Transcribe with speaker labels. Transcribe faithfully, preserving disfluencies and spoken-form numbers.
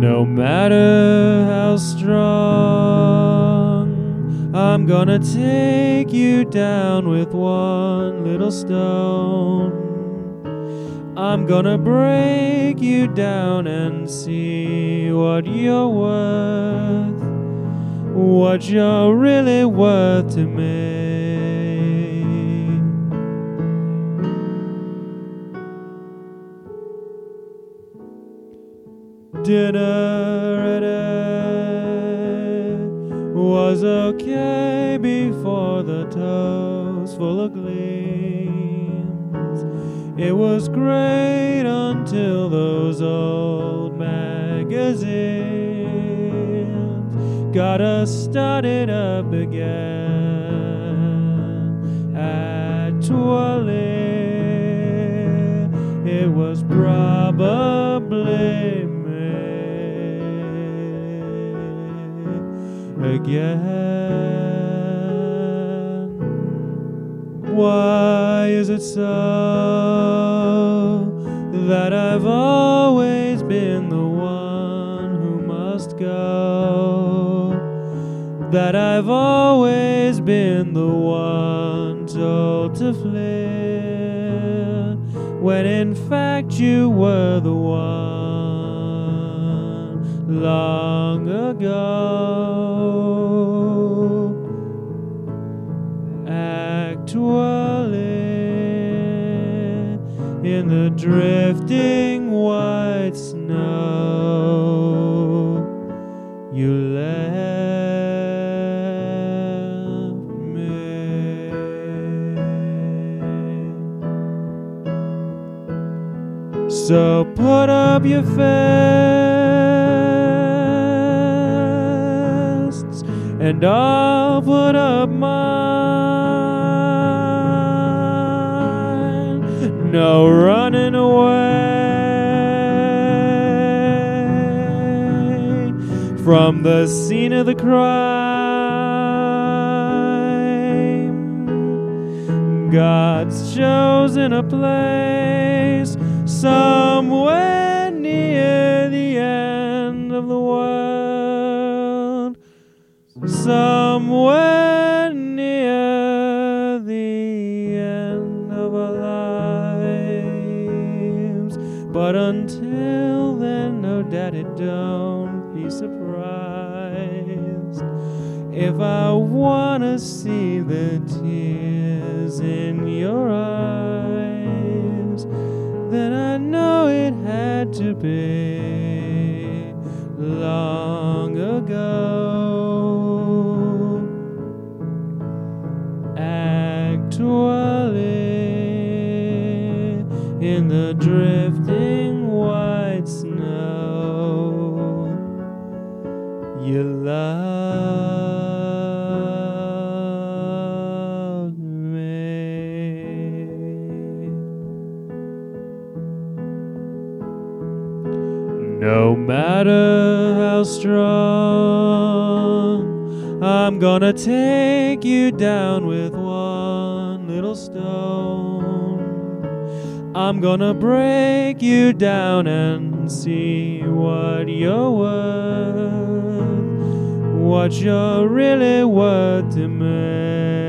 Speaker 1: No matter how strong, I'm gonna take you down with one little stone. I'm gonna break you down and see what you're worth, what you're really worth to me. Dinner at eight was okay before the toast full of gleams. It was great until those old magazines got us started up again. Actually, it was probably again. Why is it so that I've always been the one who must go? That I've always been the one told to flee, when in fact you were the one long ago. Actually, in the drifting white snow, you left me. So put up your fists and I'll put up mine. No running away from the scene of the crime. God's chosen a place somewhere near the end of the world, somewhere near the end of our lives. But until then, no daddy, don't be surprised if I wanna see the tears in your eyes. Then I know it had to be long ago. Actually, in the drifting white snow, you love me. No matter how strong, I'm gonna take you down with one little stone. I'm gonna break you down and see what you're worth, what you're really worth to me.